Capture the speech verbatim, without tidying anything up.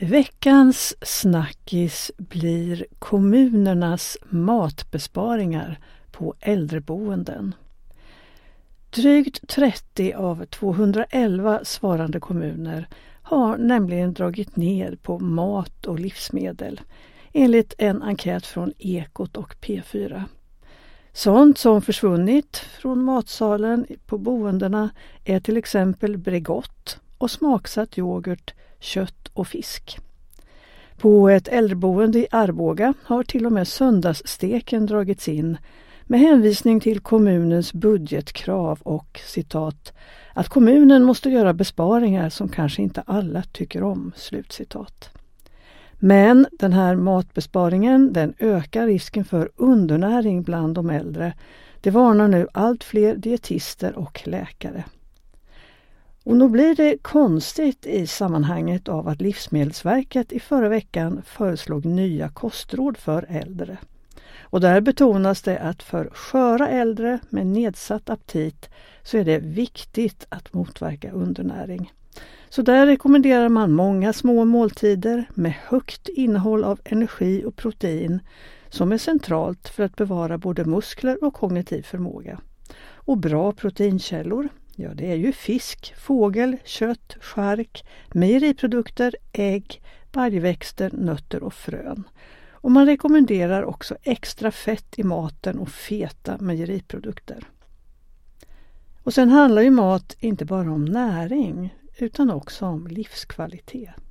Veckans snackis blir kommunernas matbesparingar på äldreboenden. Drygt trettio av tvåhundraelva svarande kommuner har nämligen dragit ner på mat och livsmedel, enligt en enkät från Ekot och P fyra. Sånt som försvunnit från matsalen på boendena är till exempel Bregott och smaksatt yoghurt, kött och fisk. På ett äldreboende i Arboga har till och med söndagssteken dragits in med hänvisning till kommunens budgetkrav och citat att kommunen måste göra besparingar som kanske inte alla tycker om, slutcitat. Men den här matbesparingen, den ökar risken för undernäring bland de äldre. Det varnar nu allt fler dietister och läkare. Och nu blir det konstigt i sammanhanget av att Livsmedelsverket i förra veckan föreslog nya kostråd för äldre. Och där betonas det att för sköra äldre med nedsatt aptit så är det viktigt att motverka undernäring. Så där rekommenderar man många små måltider med högt innehåll av energi och protein som är centralt för att bevara både muskler och kognitiv förmåga. Och bra proteinkällor, ja det är ju fisk, fågel, kött, chark, mejeriprodukter, ägg, baljväxter, nötter och frön. Och man rekommenderar också extra fett i maten och feta mejeriprodukter. Och sen handlar ju mat inte bara om näring utan också om livskvalitet.